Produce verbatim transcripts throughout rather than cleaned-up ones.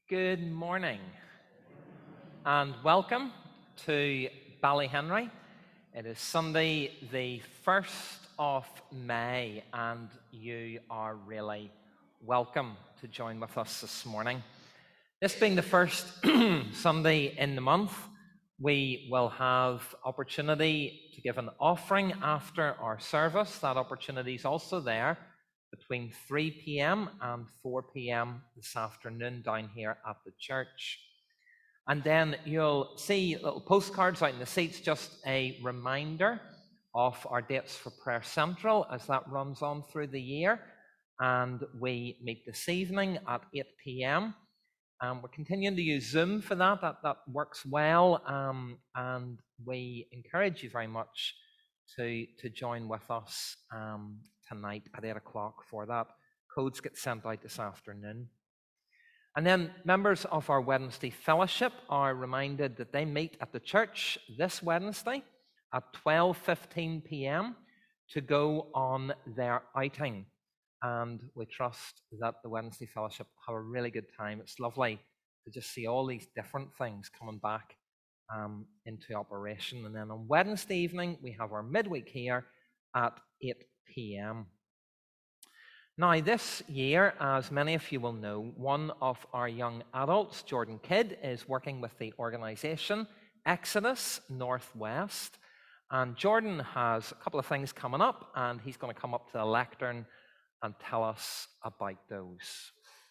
Good morning and welcome to Ballyhenry. It is Sunday the first of May and you are really welcome to join with us this morning. This being the first Sunday in the month, we will have opportunity to give an offering after our service. That opportunity is also there between three p.m. and four p.m. this afternoon down here at the church. And then you'll see little postcards out in the seats, just a reminder of our dates for Prayer Central as that runs on through the year. And we meet this evening at eight p.m. Um, we're continuing to use Zoom for that. That, that works well. Um, and we encourage you very much to, to join with us um, tonight at eight o'clock for that. Codes get sent out this afternoon. And then members of our Wednesday fellowship are reminded that they meet at the church this Wednesday at twelve fifteen p.m. to go on their outing. And we trust that the Wednesday fellowship have a really good time. It's lovely to just see all these different things coming back um, into operation. And then on Wednesday evening, we have our midweek here at eight p.m. Now, this year, as many of you will know, one of our young adults, Jordan Kidd, is working with the organisation Exodus Northwest. And Jordan has a couple of things coming up, and he's going to come up to the lectern and tell us about those.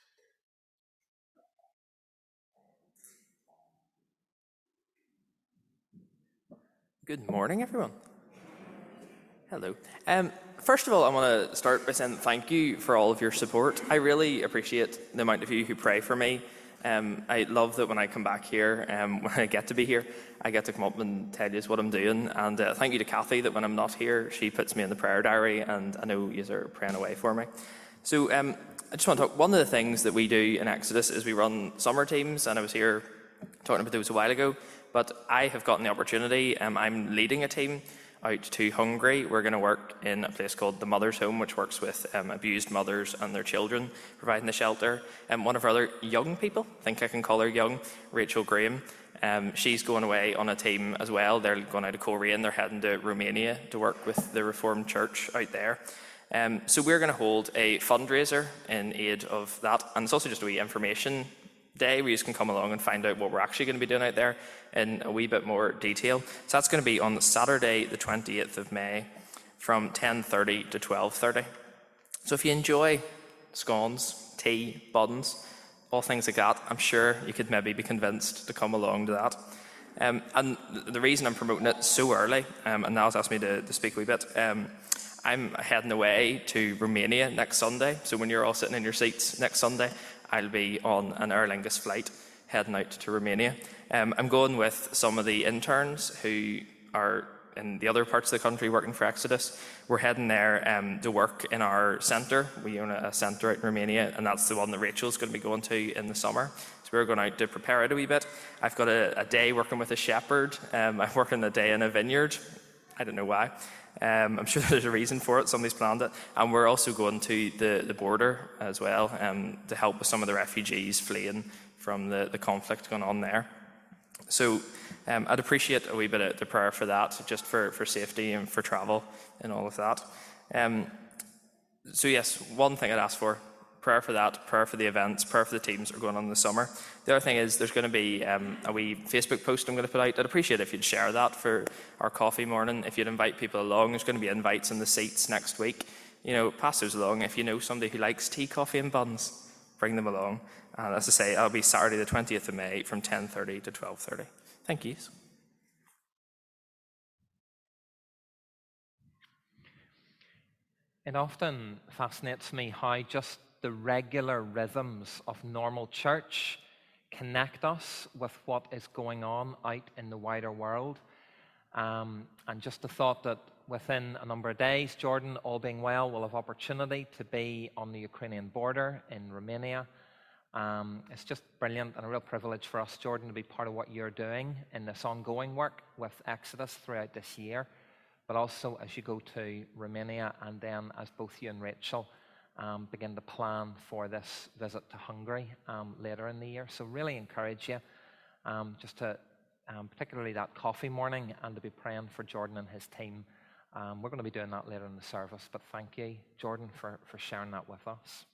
Good morning, everyone. Hello. Um, first of all, I want to start by saying thank you for all of your support. I really appreciate the amount of you who pray for me. Um, I love that when I come back here, um, when I get to be here, I get to come up and tell you what I'm doing. And uh, thank you to Kathy that when I'm not here, she puts me in the prayer diary, and I know you are praying away for me. So um, I just want to talk, one of the things that we do in Exodus is we run summer teams, and I was here talking about those a while ago, but I have gotten the opportunity, um, I'm leading a team out to Hungary. We're going to work in a place called the Mother's Home, which works with um, abused mothers and their children, providing the shelter. And um, one of our other young people, I think I can call her young, Rachel Graham, um, she's going away on a team as well. They're going out of Korea and they're heading to Romania to work with the Reformed Church out there. Um, so we're going to hold a fundraiser in aid of that. And it's also just a wee information day where you can come along and find out what we're actually going to be doing out there in a wee bit more detail. So that's going to be on Saturday the twenty-eighth of May from ten thirty to twelve thirty. So if you enjoy scones, tea, buns, all things like that, I'm sure you could maybe be convinced to come along to that. Um, and the reason I'm promoting it so early, um, and Niall's asked me to, to speak a wee bit, um, I'm heading away to Romania next Sunday. So when you're all sitting in your seats next Sunday, I'll be on an Aer Lingus flight heading out to Romania. Um, I'm going with some of the interns who are in the other parts of the country working for Exodus. We're heading there um, to work in our centre. We own a centre out in Romania, and that's the one that Rachel's going to be going to in the summer. So we're going out to prepare it a wee bit. I've got a, a day working with a shepherd. Um, I'm working a day in a vineyard. I don't know why. Um, I'm sure there's a reason for it. Somebody's planned it. And we're also going to the, the border as well um, to help with some of the refugees fleeing from the, the conflict going on there. So um, I'd appreciate a wee bit of the prayer for that, just for, for safety and for travel and all of that. Um, so yes, one thing I'd ask for, prayer for that, prayer for the events, prayer for the teams that are going on in the summer. The other thing is there's going to be um, a wee Facebook post I'm going to put out. I'd appreciate if you'd share that for our coffee morning. If you'd invite people along, there's going to be invites in the seats next week. You know, pass those along. If you know somebody who likes tea, coffee and buns, bring them along. And as I say, it'll be Saturday the twentieth of May from ten thirty to twelve thirty. Thank you. It often fascinates me how just the regular rhythms of normal church connect us with what is going on out in the wider world. Um, and just the thought that within a number of days, Jordan, all being well, will have opportunity to be on the Ukrainian border in Romania. Um, it's just brilliant and a real privilege for us, Jordan, to be part of what you're doing in this ongoing work with Exodus throughout this year, but also as you go to Romania and then as both you and Rachel um, begin to plan for this visit to Hungary um, later in the year. So really encourage you um, just to, um, particularly that coffee morning, and to be praying for Jordan and his team. Um, we're going to be doing that later in the service, but thank you, Jordan, for, for sharing that with us.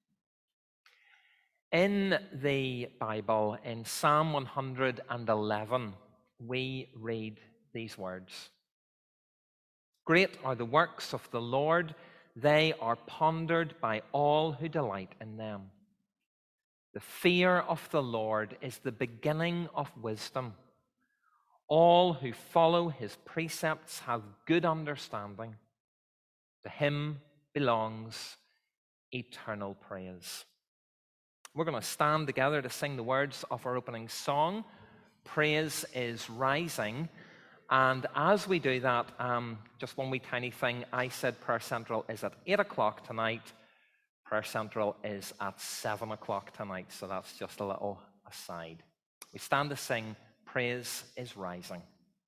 In the Bible, in Psalm one hundred eleven, we read these words: "Great are the works of the Lord, they are pondered by all who delight in them. The fear of the Lord is the beginning of wisdom. All who follow his precepts have good understanding. To him belongs eternal praise." We're going to stand together to sing the words of our opening song, "Praise is Rising." And as we do that, um, just one wee tiny thing. I said Prayer Central is at eight o'clock tonight. Prayer Central is at seven o'clock tonight, so that's just a little aside. We stand to sing "Praise is Rising."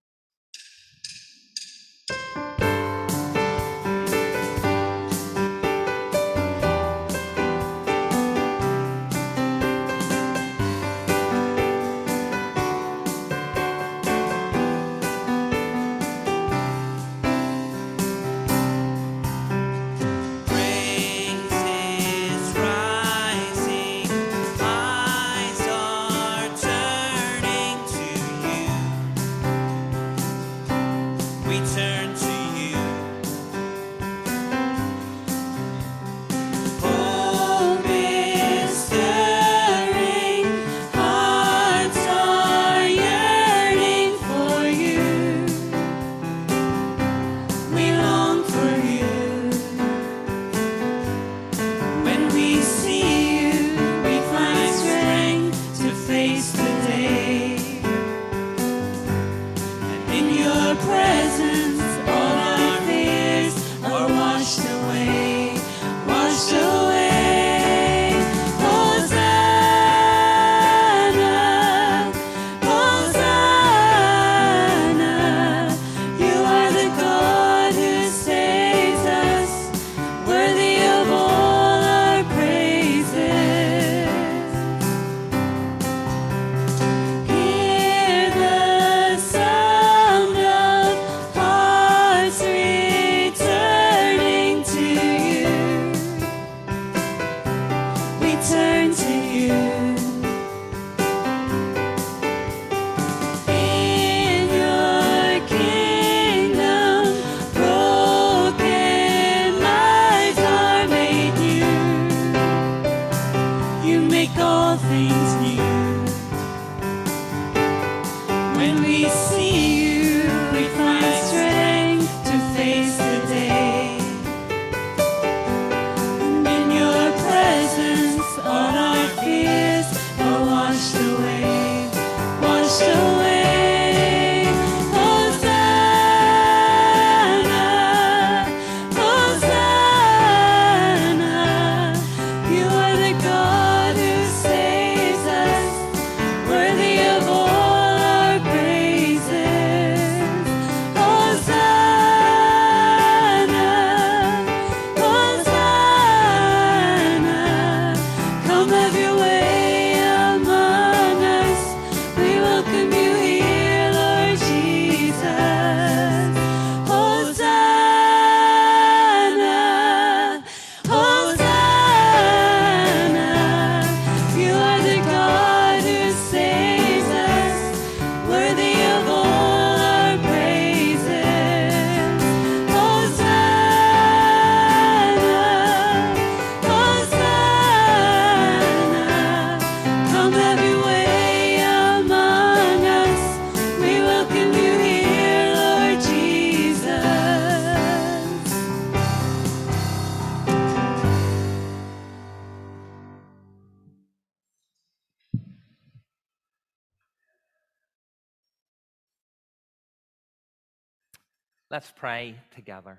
Let's pray together.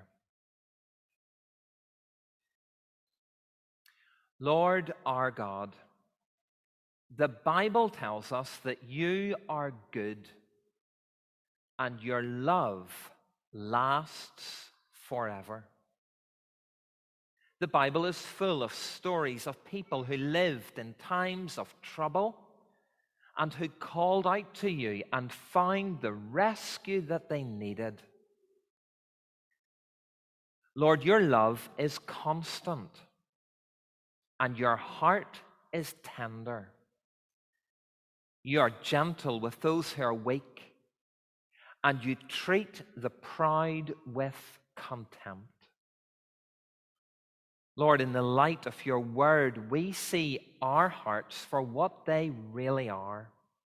Lord our God, the Bible tells us that you are good and your love lasts forever. The Bible is full of stories of people who lived in times of trouble and who called out to you and found the rescue that they needed. Lord, your love is constant and your heart is tender. You are gentle with those who are weak, and you treat the proud with contempt. Lord, in the light of your word, we see our hearts for what they really are.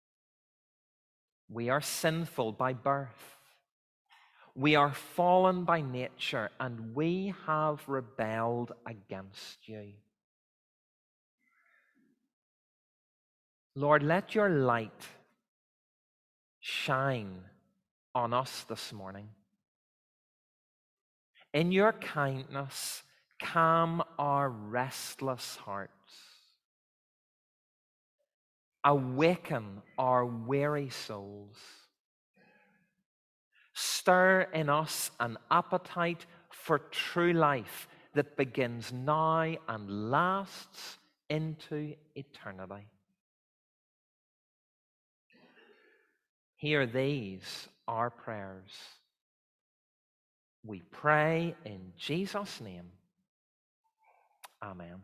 We are sinful by birth. We are fallen by nature, and we have rebelled against you. Lord, let your light shine on us this morning. In your kindness, calm our restless hearts. Awaken our weary souls. Stir in us an appetite for true life that begins now and lasts into eternity. Hear these, our prayers. We pray in Jesus' name. Amen.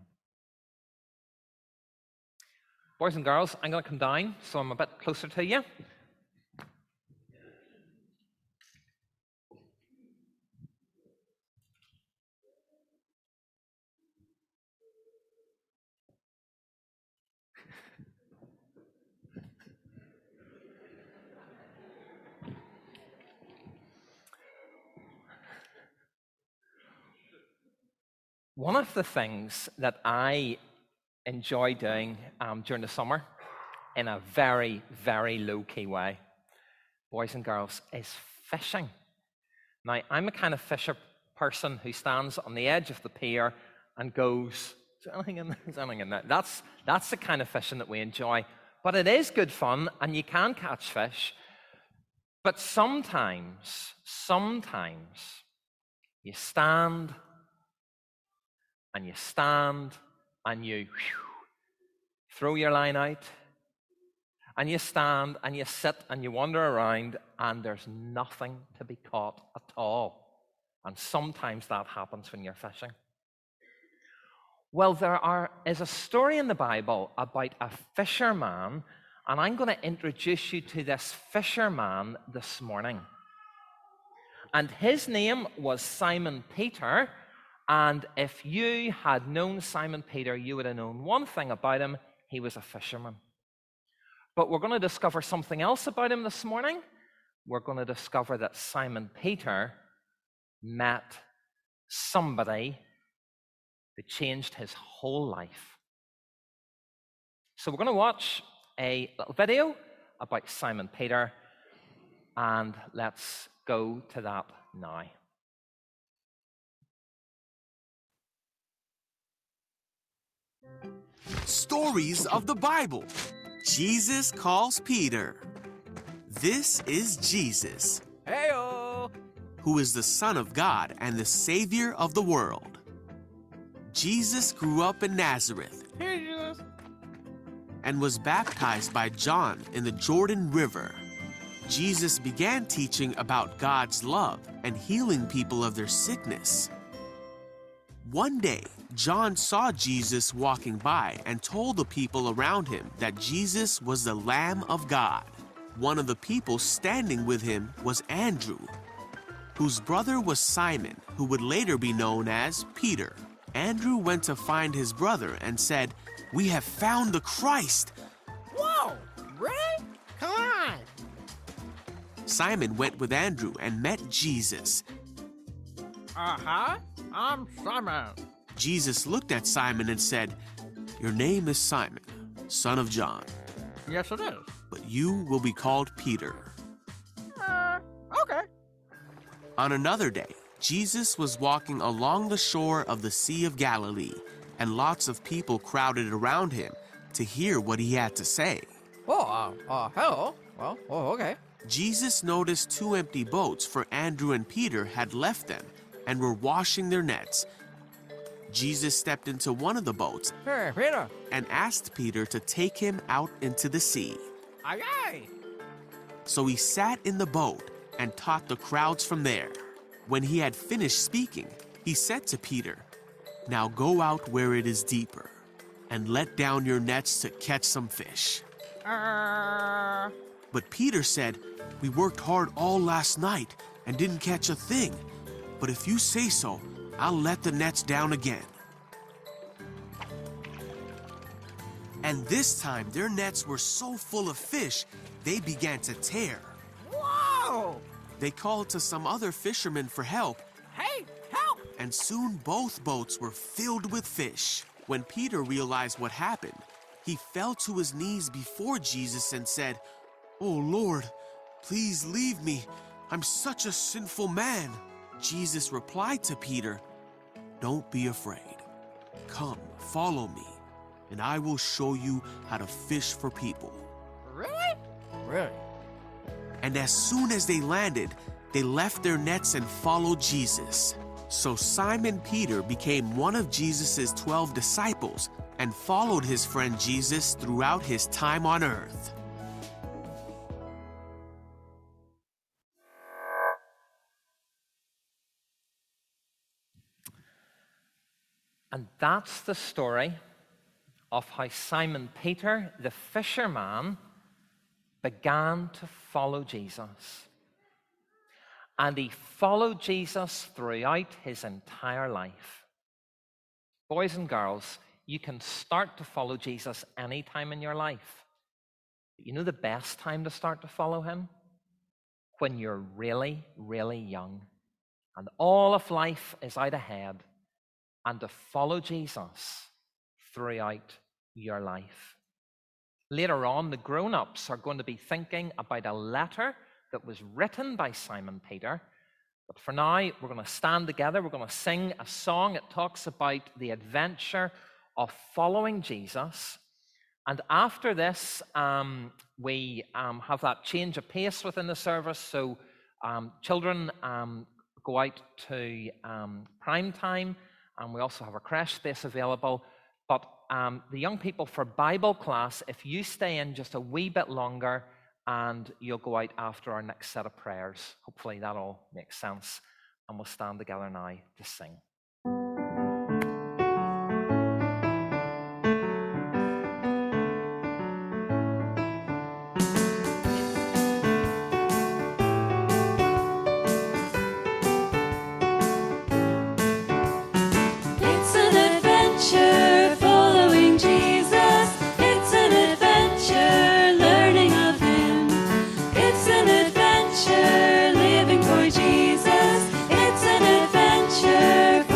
Boys and girls, I'm going to come down so I'm a bit closer to you. One of the things that I enjoy doing um, during the summer in a very, very low-key way, boys and girls, is fishing. Now, I'm a kind of fisher person who stands on the edge of the pier and goes, is there anything in there? Is there anything in there? That's, that's the kind of fishing that we enjoy. But it is good fun, and you can catch fish. But sometimes, sometimes, you stand and you stand and you whew, throw your line out, and you stand and you sit and you wander around, and there's nothing to be caught at all. And sometimes that happens when you're fishing. Well, there are, is a story in the Bible about a fisherman, and I'm going to introduce you to this fisherman this morning. And his name was Simon Peter. And if you had known Simon Peter, you would have known one thing about him. He was a fisherman. But we're going to discover something else about him this morning. We're going to discover that Simon Peter met somebody who changed his whole life. So we're going to watch a little video about Simon Peter, and let's go to that now. Stories of the Bible. Jesus calls Peter. This is Jesus, Hey-o! who is the Son of God and the Savior of the world. Jesus grew up in Nazareth Here, Jesus. and was baptized by John in the Jordan River. Jesus began teaching about God's love and healing people of their sickness. One day, John saw Jesus walking by and told the people around him that Jesus was the Lamb of God. One of the people standing with him was Andrew, whose brother was Simon, who would later be known as Peter. Andrew went to find his brother and said, "We have found the Christ." Whoa! Really? Come on! Simon went with Andrew and met Jesus. Uh-huh. I'm Simon. Jesus looked at Simon and said, "Your name is Simon, son of John, Yes, it is. but you will be called Peter." Uh, okay. On another day, Jesus was walking along the shore of the Sea of Galilee, and lots of people crowded around him to hear what he had to say. Oh, uh, uh, hello. Well, oh, okay. Jesus noticed two empty boats, for Andrew and Peter had left them and were washing their nets. Jesus stepped into one of the boats Hey, Peter. and asked Peter to take him out into the sea. Aye, aye. So he sat in the boat and taught the crowds from there. When he had finished speaking, he said to Peter, "Now go out where it is deeper and let down your nets to catch some fish." Uh, But Peter said, "We worked hard all last night and didn't catch a thing. But if you say so, I'll let the nets down again." And this time, their nets were so full of fish, they began to tear. whoa! They called to some other fishermen for help, Hey, help! and soon both boats were filled with fish. When Peter realized what happened, he fell to his knees before Jesus and said, "Oh Lord, please leave me. I'm such a sinful man." Jesus replied to Peter, "Don't be afraid. Come, follow me, and I will show you how to fish for people." Really? Really? And as soon as they landed, they left their nets and followed Jesus. So Simon Peter became one of Jesus' twelve disciples and followed his friend Jesus throughout his time on earth. And that's the story of how Simon Peter, the fisherman, began to follow Jesus. And he followed Jesus throughout his entire life. Boys and girls, you can start to follow Jesus any time in your life. But you know the best time to start to follow him? When you're really, really young. And all of life is out ahead. And to follow Jesus throughout your life. Later on, the grown-ups are going to be thinking about a letter that was written by Simon Peter. But for now, we're going to stand together. We're going to sing a song. It talks about the adventure of following Jesus. And after this, um, we um, have that change of pace within the service. So um, children um, go out to um, prime time. And we also have a crash space available. But um, the young people for Bible class, if you stay in just a wee bit longer, and you'll go out after our next set of prayers. Hopefully that all makes sense. And we'll stand together now to sing. It's an adventure following Jesus. It's an adventure learning of Him. It's an adventure living for Jesus. It's an adventure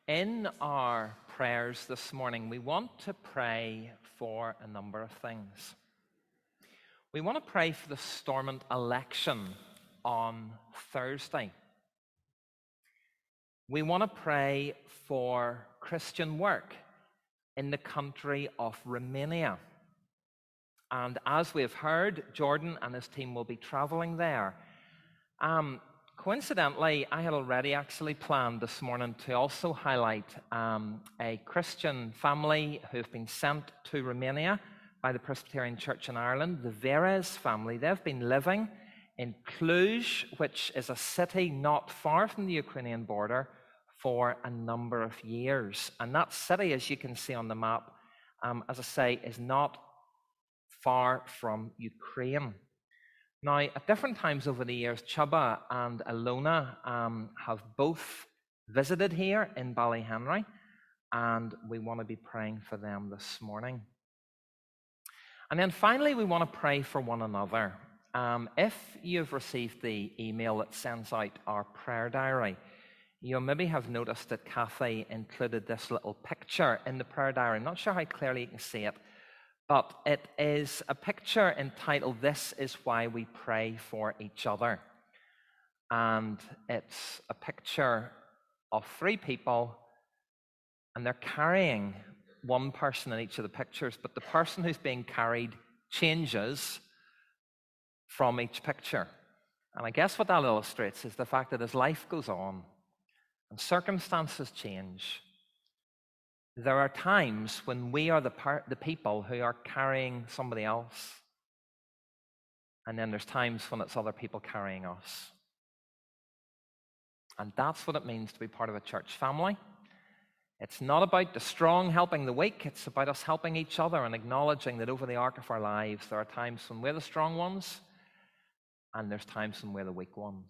In our prayers this morning, we want to pray for a number of things. We want to pray for the Stormont election on Thursday. We want to pray for Christian work in the country of Romania. And as we have heard, Jordan and his team will be traveling there. Um, coincidentally, I had already actually planned this morning to also highlight um, a Christian family who've been sent to Romania by the Presbyterian Church in Ireland, the Veres family. They've been living in Cluj, which is a city not far from the Ukrainian border, for a number of years. And that city, as you can see on the map, um, as I say, is not far from Ukraine. Now, at different times over the years, Chuba and Ilona um, have both visited here in Ballyhenry, and we want to be praying for them this morning. And then finally, we want to pray for one another. Um, if you've received the email that sends out our prayer diary, you'll maybe have noticed that Kathy included this little picture in the prayer diary. I'm not sure how clearly you can see it, but it is a picture entitled, "This is Why We Pray for Each Other." And it's a picture of three people, and they're carrying one person in each of the pictures, but the person who's being carried changes from each picture. And I guess what that illustrates is the fact that as life goes on and circumstances change, there are times when we are the, part, the people who are carrying somebody else, and then there's times when it's other people carrying us. And that's what it means to be part of a church family. It's not about the strong helping the weak. It's about us helping each other and acknowledging that over the arc of our lives, there are times when we're the strong ones, and there's times when we're the weak ones.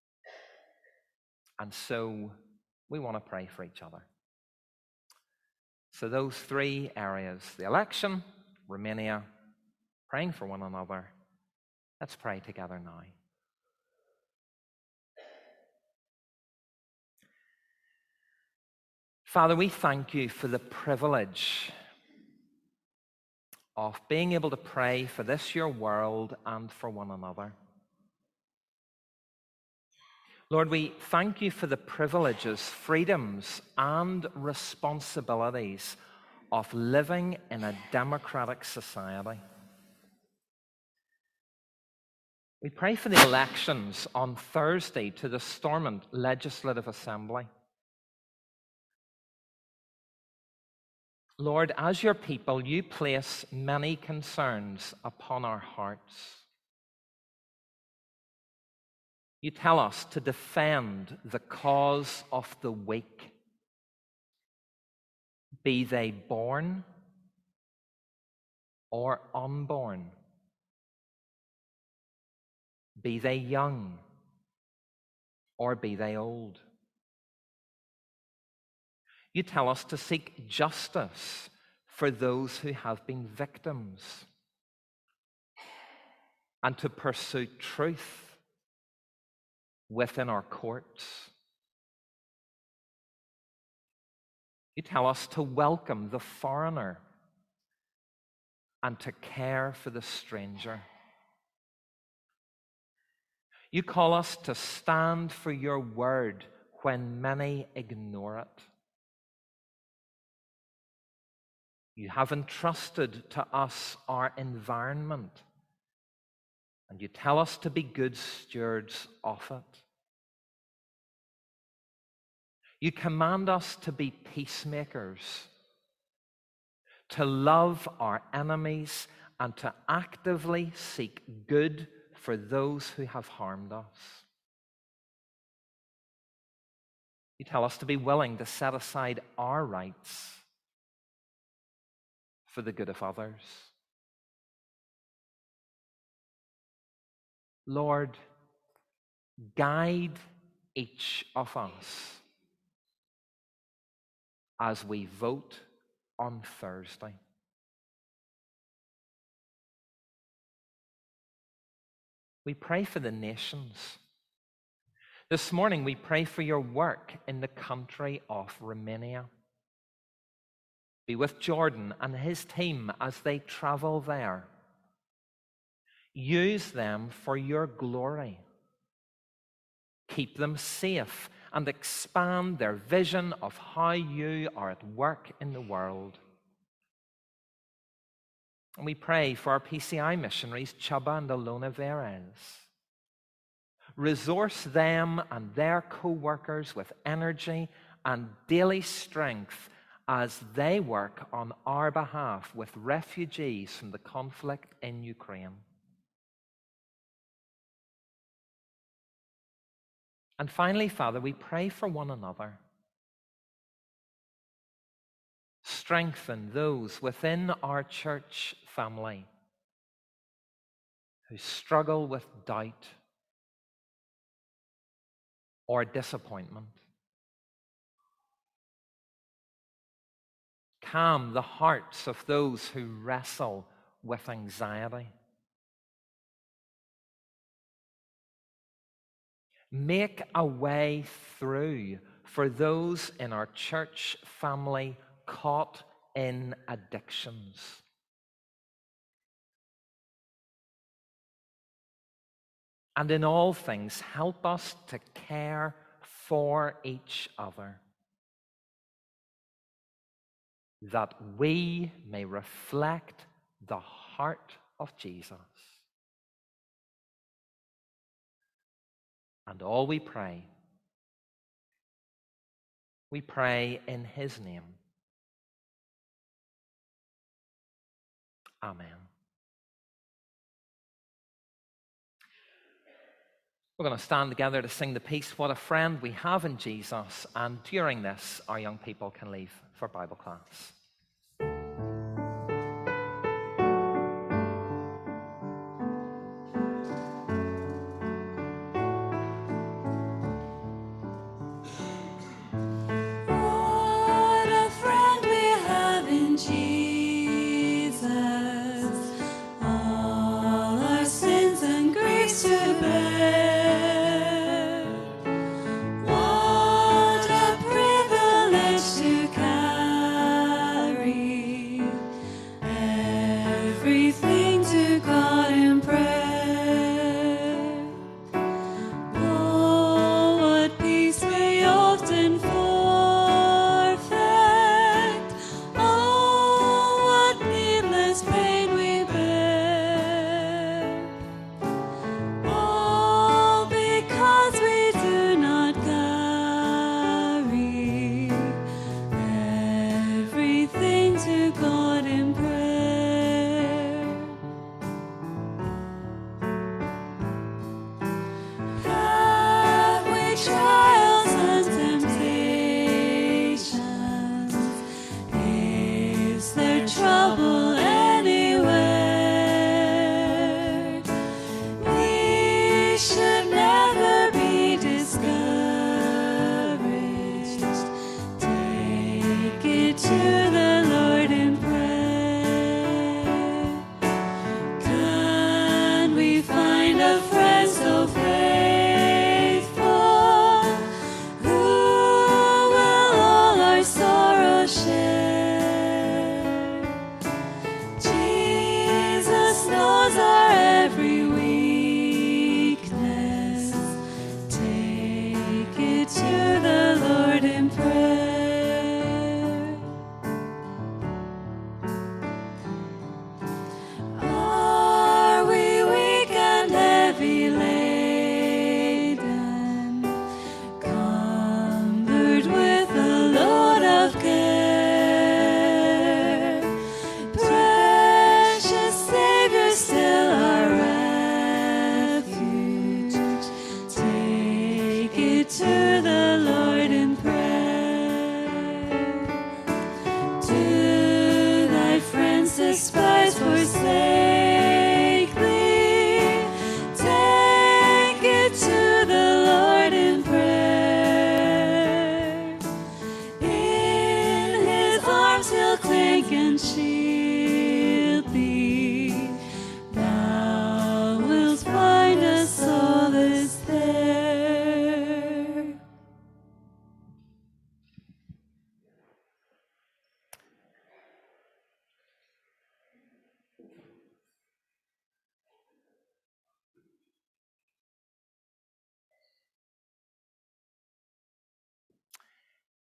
And so we want to pray for each other. So those three areas, the election, Romania, praying for one another. Let's pray together now. Father, we thank you for the privilege of being able to pray for this, your world, and for one another. Lord, we thank you for the privileges, freedoms, and responsibilities of living in a democratic society. We pray for the elections on Thursday to the Stormont Legislative Assembly. Lord, as your people, you place many concerns upon our hearts. You tell us to defend the cause of the weak, be they born or unborn, be they young or be they old. You tell us to seek justice for those who have been victims and to pursue truth within our courts. You tell us to welcome the foreigner and to care for the stranger. You call us to stand for your word when many ignore it. You have entrusted to us our environment, and you tell us to be good stewards of it. You command us to be peacemakers, to love our enemies, and to actively seek good for those who have harmed us. You tell us to be willing to set aside our rights for the good of others. Lord, guide each of us as we vote on Thursday. We pray for the nations, This morning we pray for your work in the country of Romania. Be with Jordan and his team as they travel there. Use them for your glory. Keep them safe and expand their vision of how you are at work in the world. And we pray for our P C I missionaries, Chaba and Alona Verez. Resource them and their co-workers with energy and daily strength as they work on our behalf with refugees from the conflict in Ukraine. And finally, Father, we pray for one another. Strengthen those within our church family who struggle with doubt or disappointment. Calm the hearts of those who wrestle with anxiety. Make a way through for those in our church family caught in addictions. And in all things, help us to care for each other, that we may reflect the heart of Jesus. And all we pray, we pray in his name. Amen. We're going to stand together to sing the piece, What a Friend We Have in Jesus. And during this, our young people can leave for Bible class. What a friend we have in Jesus, all our sins and griefs to bear. What a privilege to carry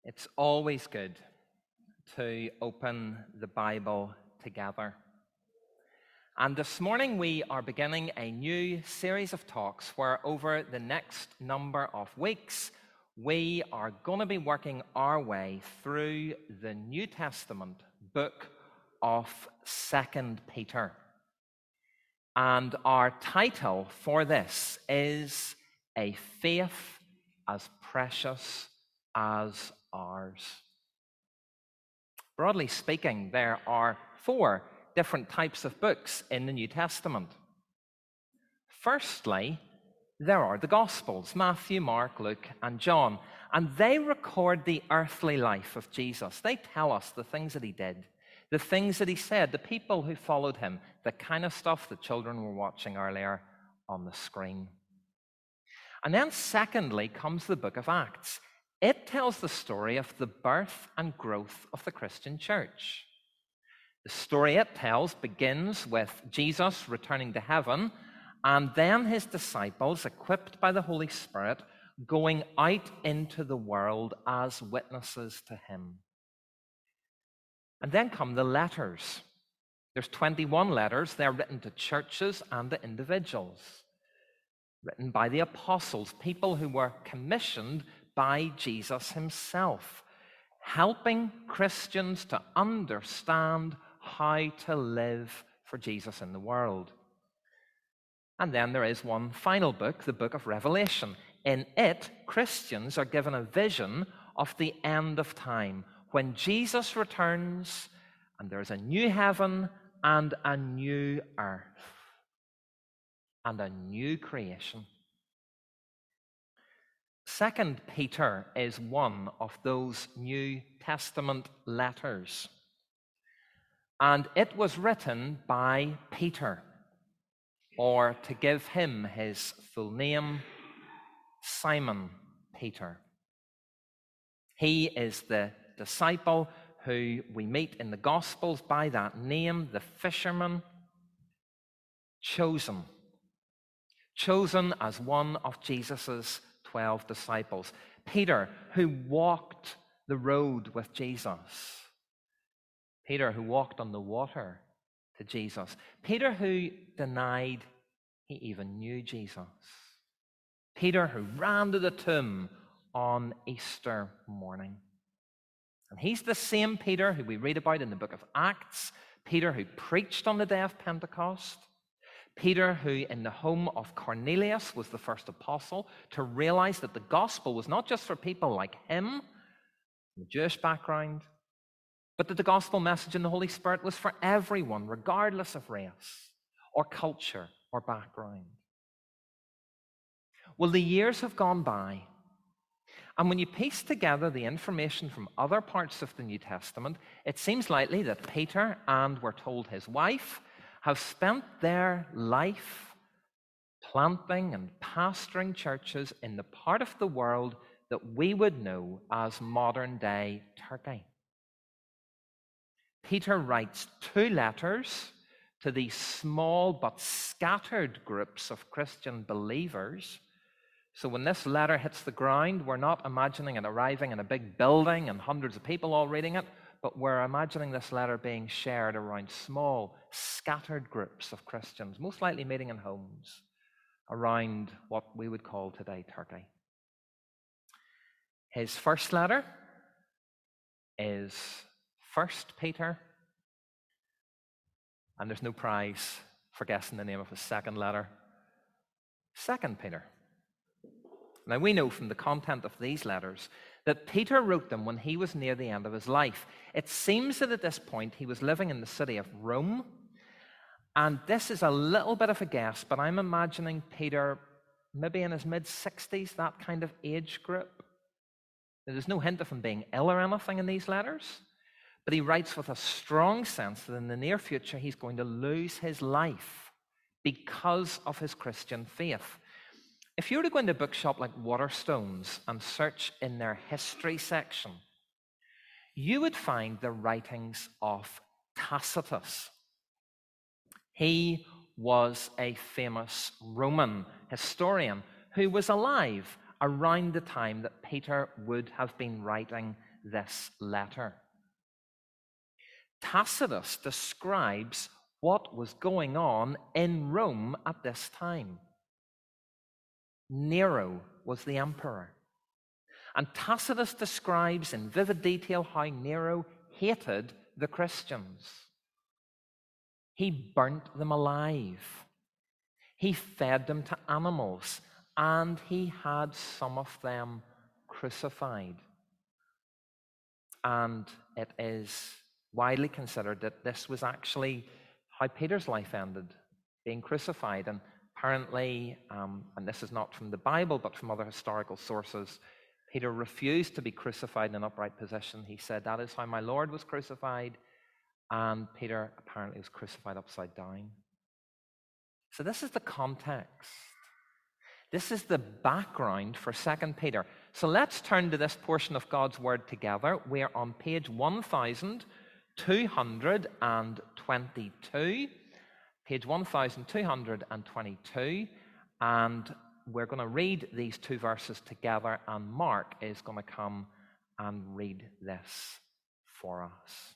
It's always good to open the Bible together. And this morning we are beginning a new series of talks where over the next number of weeks we are going to be working our way through the New Testament book of Second Peter. And our title for this is A Faith as Precious as Ours. Broadly speaking, there are four different types of books in the New Testament. Firstly, there are the Gospels, Matthew, Mark, Luke, and John, and they record the earthly life of Jesus. They tell us the things that he did, the things that he said, the people who followed him, the kind of stuff the children were watching earlier on the screen. And then secondly comes the book of Acts. It tells the story of the birth and growth of the Christian church. The story it tells begins with Jesus returning to heaven and then his disciples, equipped by the Holy Spirit, going out into the world as witnesses to him. And then come the letters. There's twenty-one letters. They're written to churches and to individuals, written by the apostles, people who were commissioned by Jesus himself, helping Christians to understand how to live for Jesus in the world. And then there is one final book, the book of Revelation. In it, Christians are given a vision of the end of time, when Jesus returns and there's a new heaven and a new earth and a new creation. Second Peter is one of those New Testament letters. And it was written by Peter, or to give him his full name, Simon Peter. He is the disciple who we meet in the Gospels by that name, the fisherman, chosen. Chosen as one of Jesus's twelve disciples. Peter, who walked the road with Jesus. Peter, who walked on the water to Jesus. Peter, who denied he even knew Jesus. Peter, who ran to the tomb on Easter morning. And he's the same Peter who we read about in the book of Acts. Peter who preached on the day of Pentecost. Peter who in the home of Cornelius was the first apostle to realize that the gospel was not just for people like him, from a Jewish background, but that the gospel message in the Holy Spirit was for everyone, regardless of race or culture or background. Well, the years have gone by, and when you piece together the information from other parts of the New Testament, it seems likely that Peter and, we're told, his wife have spent their life planting and pastoring churches in the part of the world that we would know as modern-day Turkey. Peter writes two letters to these small but scattered groups of Christian believers. So when this letter hits the ground, we're not imagining it arriving in a big building and hundreds of people all reading it, but we're imagining this letter being shared around small, scattered groups of Christians, most likely meeting in homes around what we would call today Turkey. His first letter is First Peter, and there's no prize for guessing the name of his second letter, Second Peter. Now, we know from the content of these letters that Peter wrote them when he was near the end of his life. It seems that at this point he was living in the city of Rome, and this is a little bit of a guess, but I'm imagining Peter maybe in his mid-sixties, that kind of age group. There's no hint of him being ill or anything in these letters, but he writes with a strong sense that in the near future he's going to lose his life because of his Christian faith. If you were to go into a bookshop like Waterstones and search in their history section, you would find the writings of Tacitus. He was a famous Roman historian who was alive around the time that Peter would have been writing this letter. Tacitus describes what was going on in Rome at this time. Nero was the emperor. And Tacitus describes in vivid detail how Nero hated the Christians. He burnt them alive. He fed them to animals, and he had some of them crucified. And it is widely considered that this was actually how Peter's life ended, being crucified. And apparently, um, and this is not from the Bible, but from other historical sources, Peter refused to be crucified in an upright position. He said, "That is how my Lord was crucified." And Peter apparently was crucified upside down. So this is the context. This is the background for Second Peter. So let's turn to this portion of God's Word together. We're on page one thousand two hundred twenty-two. Page one thousand two hundred twenty-two. And we're going to read these two verses together, and Mark is going to come and read this for us.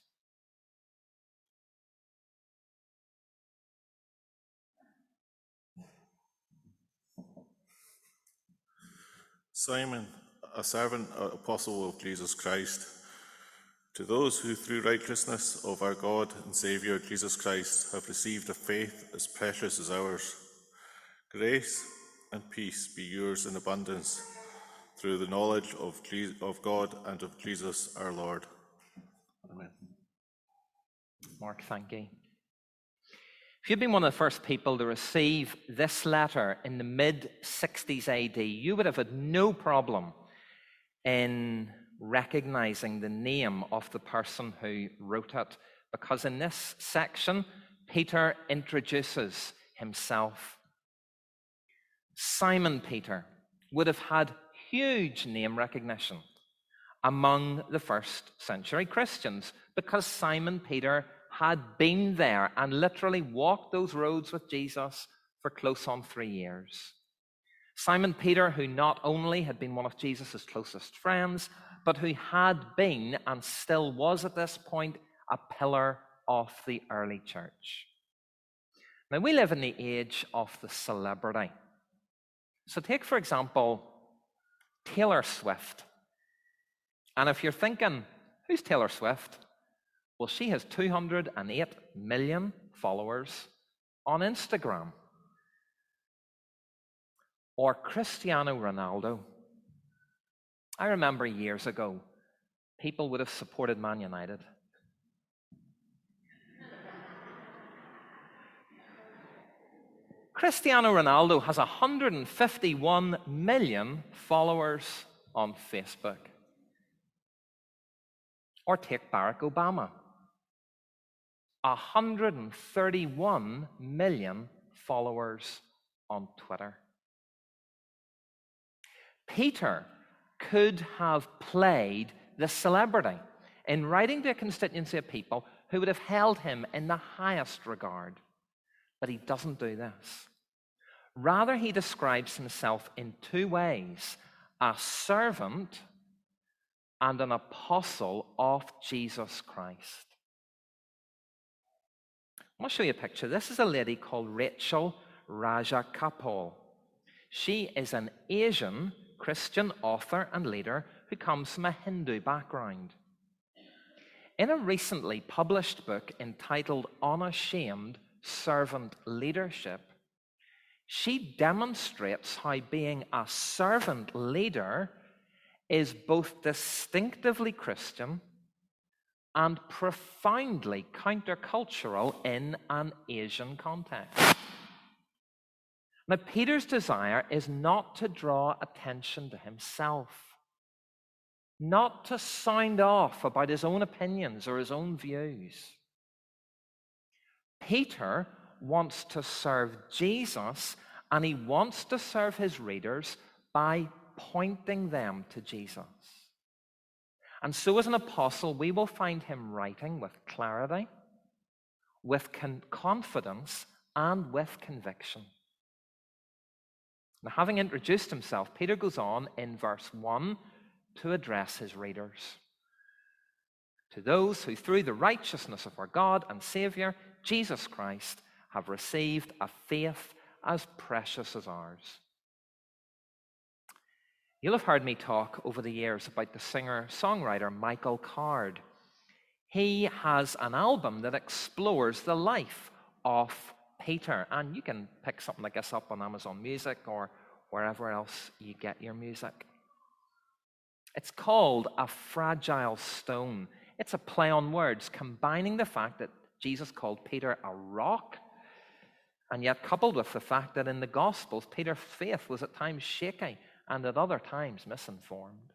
Simon, a servant, an apostle of Jesus Christ, to those who through righteousness of our God and Saviour Jesus Christ have received a faith as precious as ours, grace and peace be yours in abundance through the knowledge of, Je- of God and of Jesus our Lord. Amen. Mark, thank you. If you'd been one of the first people to receive this letter in the mid sixties A D, you would have had no problem in recognizing the name of the person who wrote it, because in this section, Peter introduces himself. Simon Peter would have had huge name recognition among the first century Christians, because Simon Peter had been there and literally walked those roads with Jesus for close on three years. Simon Peter, who not only had been one of Jesus' closest friends, but who had been and still was at this point a pillar of the early church. Now, we live in the age of the celebrity. So take, for example, Taylor Swift. And if you're thinking, who's Taylor Swift? Well, she has two hundred eight million followers on Instagram. Or Cristiano Ronaldo. I remember years ago, people would have supported Man United. Cristiano Ronaldo has one hundred fifty-one million followers on Facebook. Or take Barack Obama. one hundred thirty-one million followers on Twitter. Peter could have played the celebrity in writing to a constituency of people who would have held him in the highest regard. But he doesn't do this. Rather, he describes himself in two ways: a servant and an apostle of Jesus Christ. I want to show you a picture. This is a lady called Rachel Rajakapol. She is an Asian Christian author and leader who comes from a Hindu background. In a recently published book entitled Unashamed Servant Leadership, she demonstrates how being a servant leader is both distinctively Christian and profoundly countercultural in an Asian context. Now, Peter's desire is not to draw attention to himself, not to sound off about his own opinions or his own views. Peter wants to serve Jesus, and he wants to serve his readers by pointing them to Jesus. And so as an apostle, we will find him writing with clarity, with con- confidence, and with conviction. Now, having introduced himself, Peter goes on in verse one to address his readers. to those who through the righteousness of our God and Savior, Jesus Christ, have received a faith as precious as ours. You'll have heard me talk over the years about the singer-songwriter Michael Card. He has an album that explores the life of Peter, and you can pick something like this up on Amazon Music or wherever else you get your music. It's called A Fragile Stone. It's a play on words, combining the fact that Jesus called Peter a rock, and yet coupled with the fact that in the Gospels, Peter's faith was at times shaky and at other times misinformed.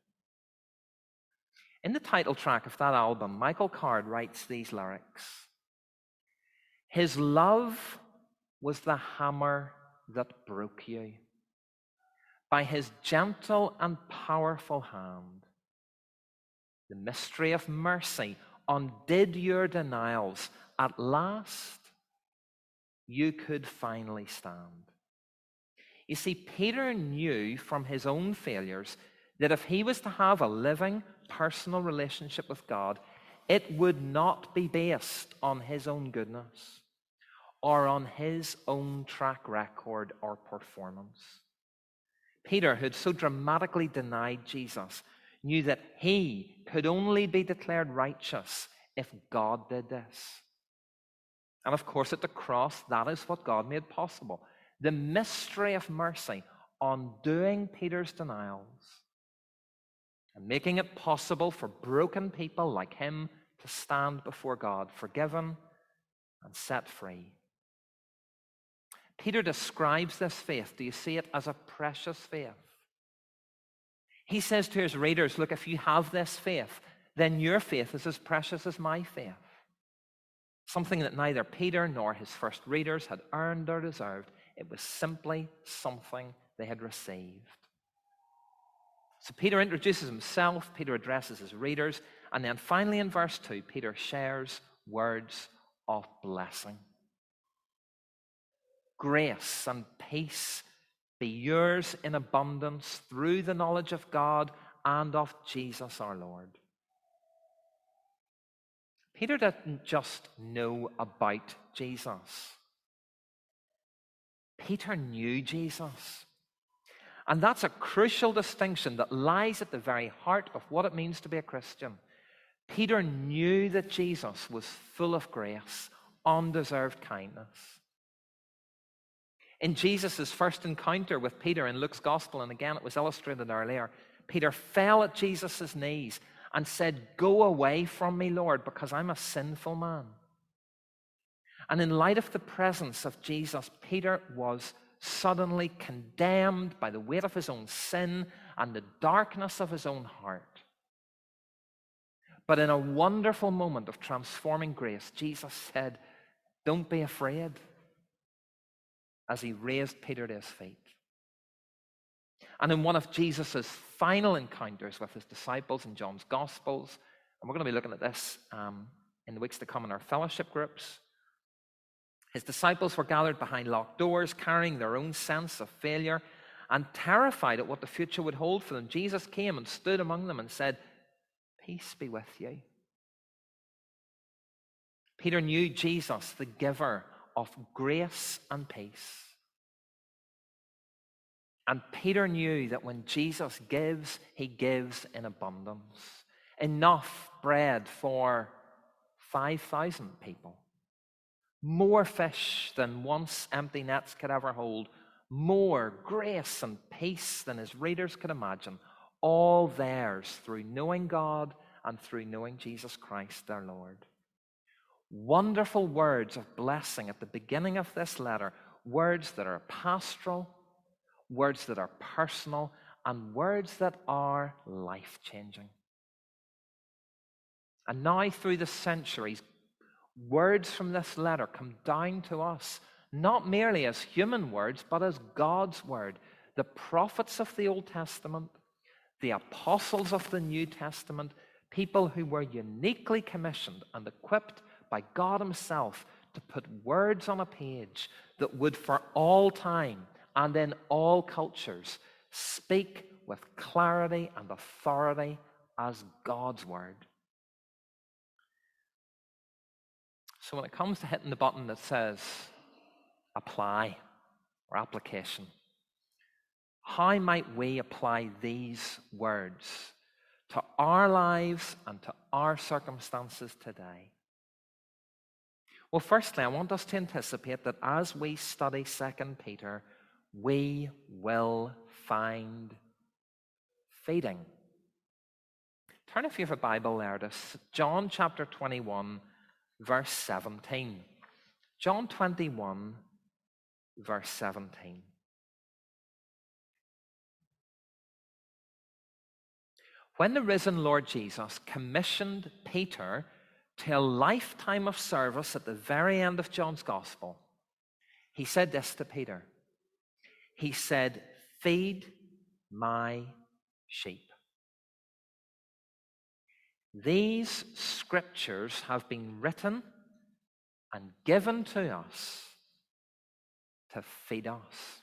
In the title track of that album, Michael Card writes these lyrics. His love was the hammer that broke you. By his gentle and powerful hand, the mystery of mercy undid your denials. At last, you could finally stand. You see, Peter knew from his own failures that if he was to have a living, personal relationship with God, it would not be based on his own goodness or on his own track record or performance. Peter, who had so dramatically denied Jesus, knew that he could only be declared righteous if God did this. And of course, at the cross, that is what God made possible. The mystery of mercy undoing Peter's denials and making it possible for broken people like him to stand before God, forgiven and set free. Peter describes this faith, do you see it, as a precious faith. He says to his readers, look, if you have this faith, then your faith is as precious as my faith. Something that neither Peter nor his first readers had earned or deserved. It was simply something they had received. So Peter introduces himself, Peter addresses his readers, and then finally in verse two, Peter shares words of blessing. Grace and peace be yours in abundance through the knowledge of God and of Jesus our Lord. Peter didn't just know about Jesus. Peter knew Jesus. And that's a crucial distinction that lies at the very heart of what it means to be a Christian. Peter knew that Jesus was full of grace, undeserved kindness. In Jesus' first encounter with Peter in Luke's Gospel, and again it was illustrated earlier, Peter fell at Jesus' knees and said, "Go away from me, Lord, because I'm a sinful man." And in light of the presence of Jesus, Peter was suddenly condemned by the weight of his own sin and the darkness of his own heart. But in a wonderful moment of transforming grace, Jesus said, "Don't be afraid," as he raised Peter to his feet. And in one of Jesus' final encounters with his disciples in John's Gospels, and we're going to be looking at this um, in the weeks to come in our fellowship groups, his disciples were gathered behind locked doors, carrying their own sense of failure and terrified at what the future would hold for them. Jesus came and stood among them and said, "Peace be with you." Peter knew Jesus, the giver of grace and peace. And Peter knew that when Jesus gives, he gives in abundance. Enough bread for five thousand people. More fish than once empty nets could ever hold. More grace and peace than his readers could imagine. All theirs through knowing God and through knowing Jesus Christ, their Lord. Wonderful words of blessing at the beginning of this letter. Words that are pastoral, words that are personal, and words that are life-changing. And now through the centuries, words from this letter come down to us, not merely as human words, but as God's word. The prophets of the Old Testament, the apostles of the New Testament, people who were uniquely commissioned and equipped by God himself to put words on a page that would for all time and in all cultures speak with clarity and authority as God's word. So when it comes to hitting the button that says apply or application, how might we apply these words to our lives and to our circumstances today? Well, firstly, I want us to anticipate that as we study Second Peter, we will find feeding. Turn, if you have a Bible there, to John chapter twenty-one, verse seventeen. John twenty-one, verse seventeen. When the risen Lord Jesus commissioned Peter to a lifetime of service at the very end of John's Gospel, he said this to Peter. He said, "Feed my sheep." These scriptures have been written and given to us to feed us.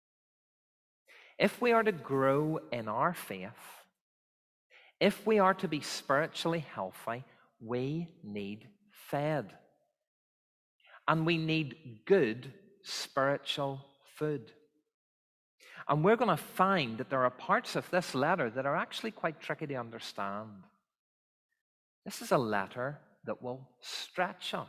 If we are to grow in our faith, if we are to be spiritually healthy, we need fed. And we need good spiritual food. And we're going to find that there are parts of this letter that are actually quite tricky to understand. This is a letter that will stretch us.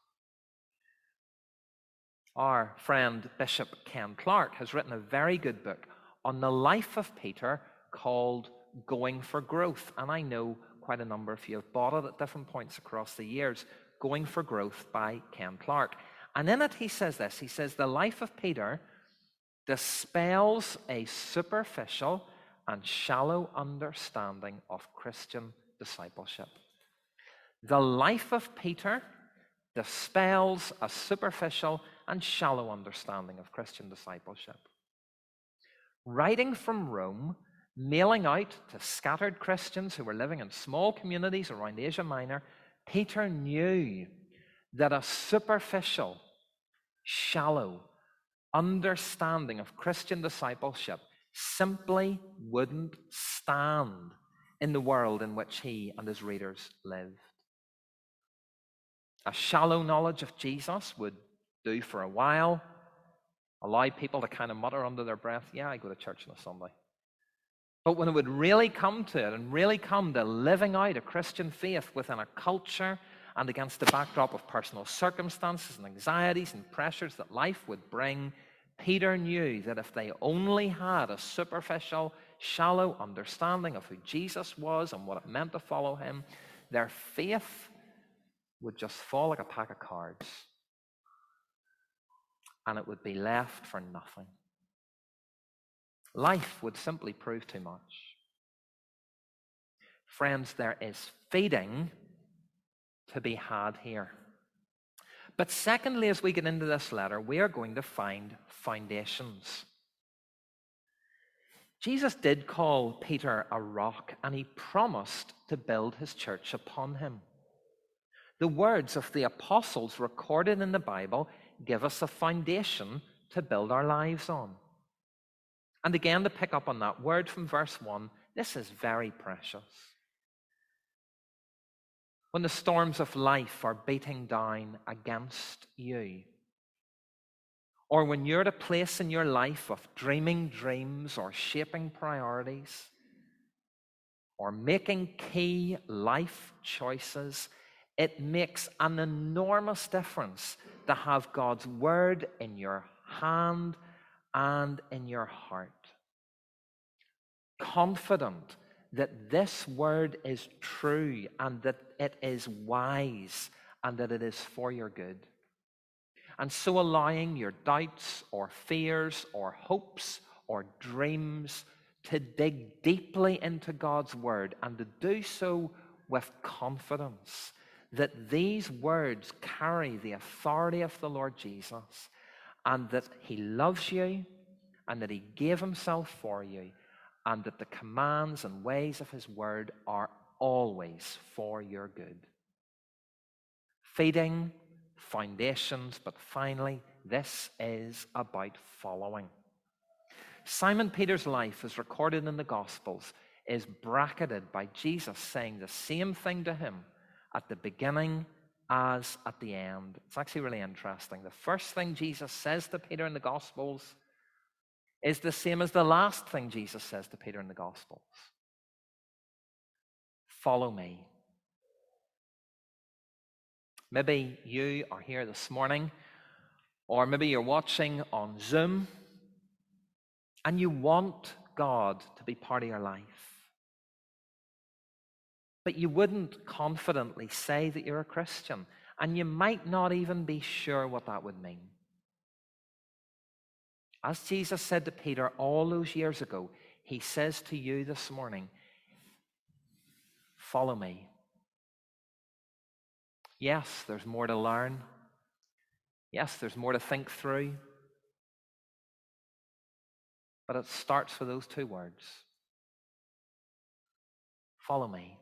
Our friend Bishop Ken Clark has written a very good book on the life of Peter called Going for Growth. And I know quite a number of you have bought it at different points across the years. Going for Growth by Ken Clark. And in it he says this. He says, the life of Peter dispels a superficial and shallow understanding of Christian discipleship. The life of Peter dispels a superficial and shallow understanding of Christian discipleship. Writing from Rome, mailing out to scattered Christians who were living in small communities around Asia Minor, Peter knew that a superficial, shallow understanding of Christian discipleship simply wouldn't stand in the world in which he and his readers lived. A shallow knowledge of Jesus would do for a while, allow people to kind of mutter under their breath, yeah, I go to church on a Sunday. But when it would really come to it and really come to living out a Christian faith within a culture and against the backdrop of personal circumstances and anxieties and pressures that life would bring, Peter knew that if they only had a superficial, shallow understanding of who Jesus was and what it meant to follow him, their faith would just fall like a pack of cards, and it would be left for nothing. Life would simply prove too much. Friends, there is feeding to be had here. But secondly, as we get into this letter, we are going to find foundations. Jesus did call Peter a rock, and he promised to build his church upon him. The words of the apostles recorded in the Bible give us a foundation to build our lives on. And again, to pick up on that word from verse one, this is very precious. When the storms of life are beating down against you, or when you're at a place in your life of dreaming dreams or shaping priorities, or making key life choices, it makes an enormous difference to have God's word in your hand and in your heart. Confident that this word is true and that it is wise and that it is for your good. And so allowing your doubts or fears or hopes or dreams to dig deeply into God's word and to do so with confidence that these words carry the authority of the Lord Jesus and that he loves you and that he gave himself for you and that the commands and ways of his word are always for your good. Feeding, foundations, but finally, this is about following. Simon Peter's life, as recorded in the Gospels, is bracketed by Jesus saying the same thing to him at the beginning as at the end. It's actually really interesting. The first thing Jesus says to Peter in the Gospels is the same as the last thing Jesus says to Peter in the Gospels. Follow me. Maybe you are here this morning, or maybe you're watching on Zoom, and you want God to be part of your life. But you wouldn't confidently say that you're a Christian, and you might not even be sure what that would mean. As Jesus said to Peter all those years ago, he says to you this morning, follow me. Yes, there's more to learn. Yes, there's more to think through. But it starts with those two words. Follow me.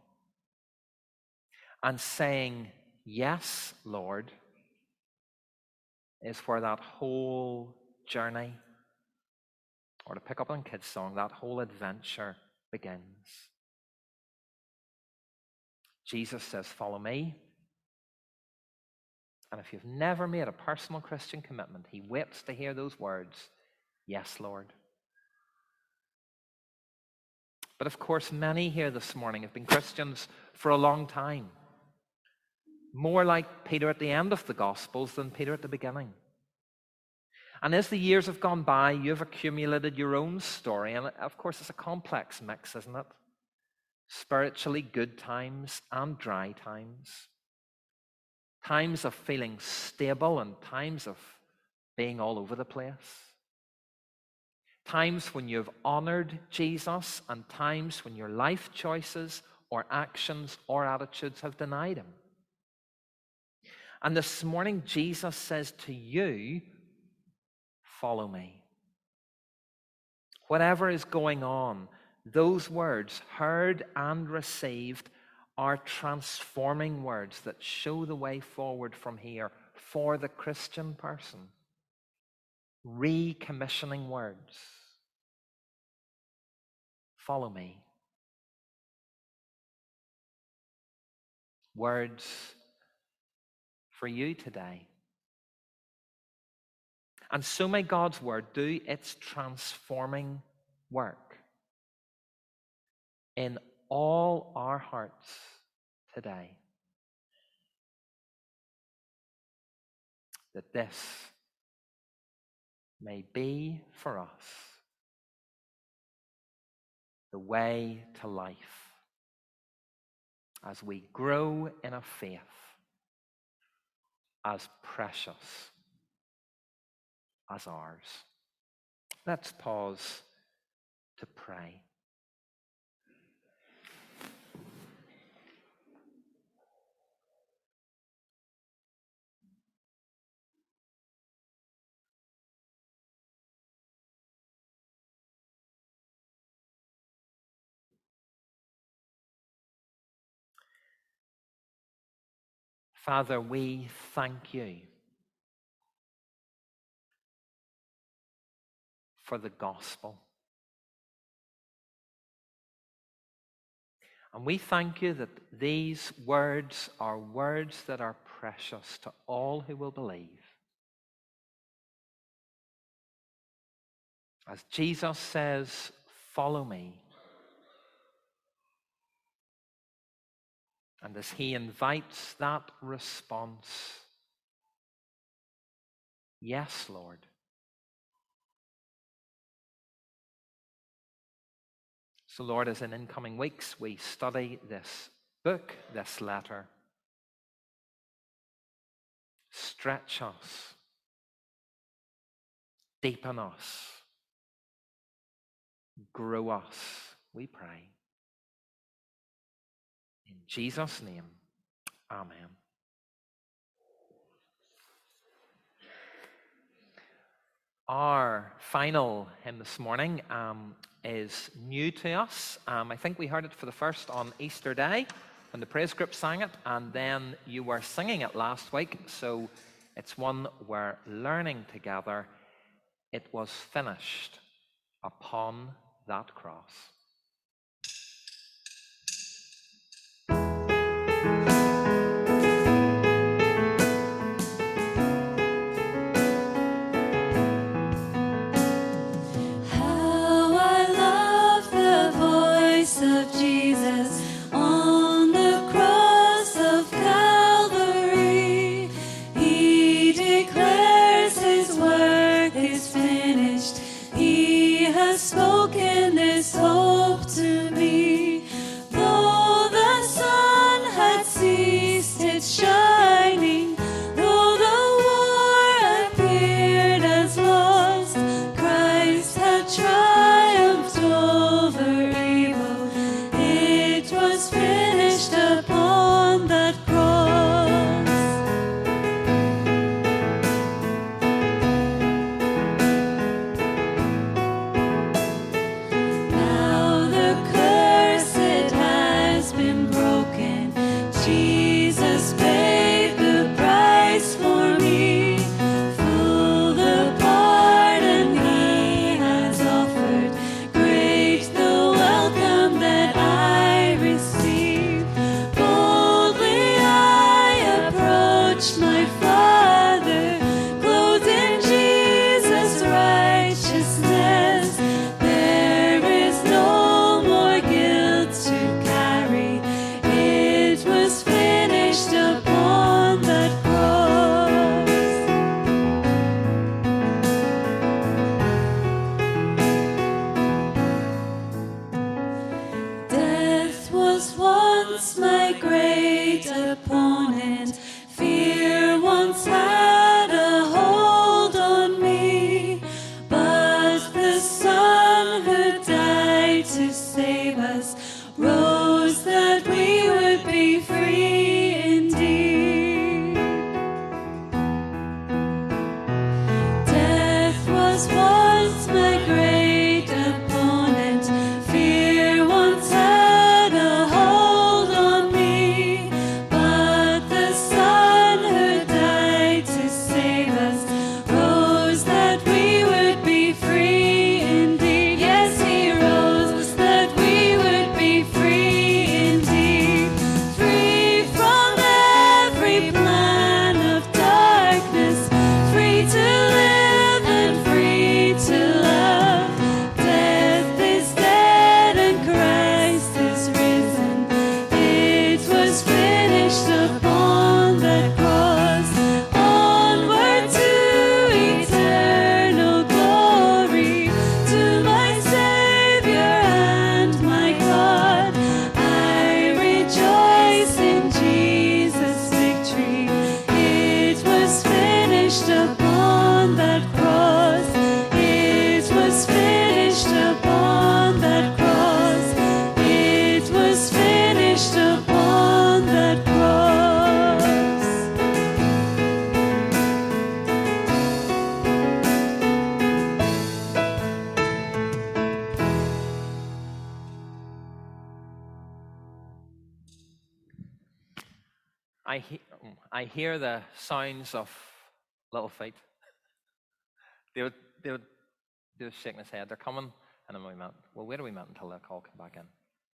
And saying, yes, Lord, is where that whole journey, or to pick up on kids' song, that whole adventure begins. Jesus says, follow me. And if you've never made a personal Christian commitment, he waits to hear those words, yes, Lord. But of course, many here this morning have been Christians for a long time. More like Peter at the end of the Gospels than Peter at the beginning. And as the years have gone by, you've accumulated your own story. And of course, it's a complex mix, isn't it? Spiritually good times and dry times. Times of feeling stable and times of being all over the place. Times when you've honored Jesus and times when your life choices or actions or attitudes have denied him. And this morning, Jesus says to you, follow me. Whatever is going on, those words, heard and received, are transforming words that show the way forward from here for the Christian person. Recommissioning words. Follow me. Words for you today. And so may God's word do its transforming work in all our hearts today. That this may be for us the way to life as we grow in a faith as precious as ours. Let's pause to pray. Father, we thank you for the gospel. And we thank you that these words are words that are precious to all who will believe. As Jesus says, follow me. And as he invites that response, yes, Lord. So, Lord, as in incoming weeks we study this book, this letter, stretch us, deepen us, grow us, we pray. In Jesus' name, amen. Our final hymn this morning um, is new to us. Um, I think we heard it for the first on Easter Day when the praise group sang it, and then you were singing it last week, so it's one we're learning together. It was finished upon that cross. was once my great opponent. Fear once had a hold on me, but the Son who died to save us rose that we would be free indeed. Yes, he rose that we would be free indeed. Free from every plan of darkness, free to live and free to love. Death is dead and Christ is risen. It was finished upon that cross. Onward to eternal glory, to my Savior and my God. I rejoice in Jesus' victory. It was finished upon that cross. It was finished upon that cross. It was finished upon that cross. I, he- I hear the sounds of little feet. They would, they would, they would shaking his head. They're coming, and then we met. Well, where do we meet until the call come back in?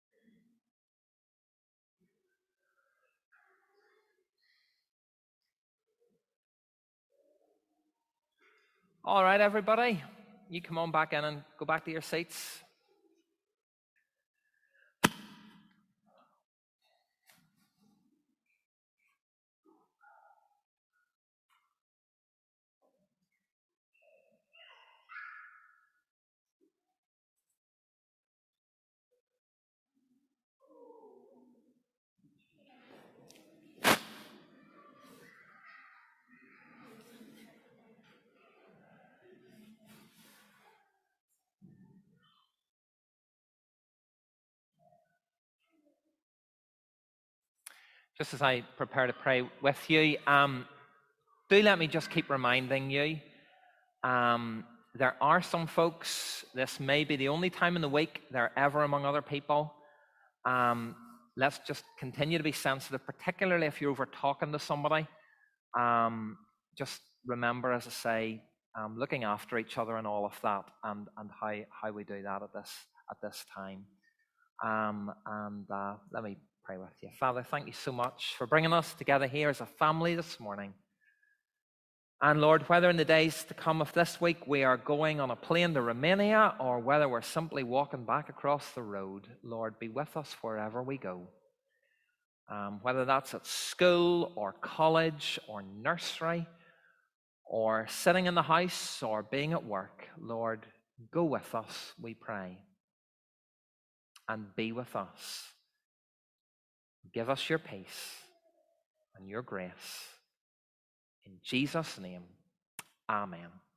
All right, everybody, you come on back in and go back to your seats. Just as I prepare to pray with you, um, do let me just keep reminding you, um, there are some folks, this may be the only time in the week they're ever among other people. Um, let's just continue to be sensitive, particularly if you're over talking to somebody. Um, just remember, as I say, um, looking after each other and all of that, and, and how, how we do that at this, at this time. Um, and uh, let me pray with you. Father, thank you so much for bringing us together here as a family this morning. And Lord, whether in the days to come of this week we are going on a plane to Romania, or whether we're simply walking back across the road, Lord, be with us wherever we go. Um, whether that's at school or college or nursery, or sitting in the house or being at work, Lord, go with us, we pray. And be with us. Give us your peace and your grace. In Jesus' name, amen.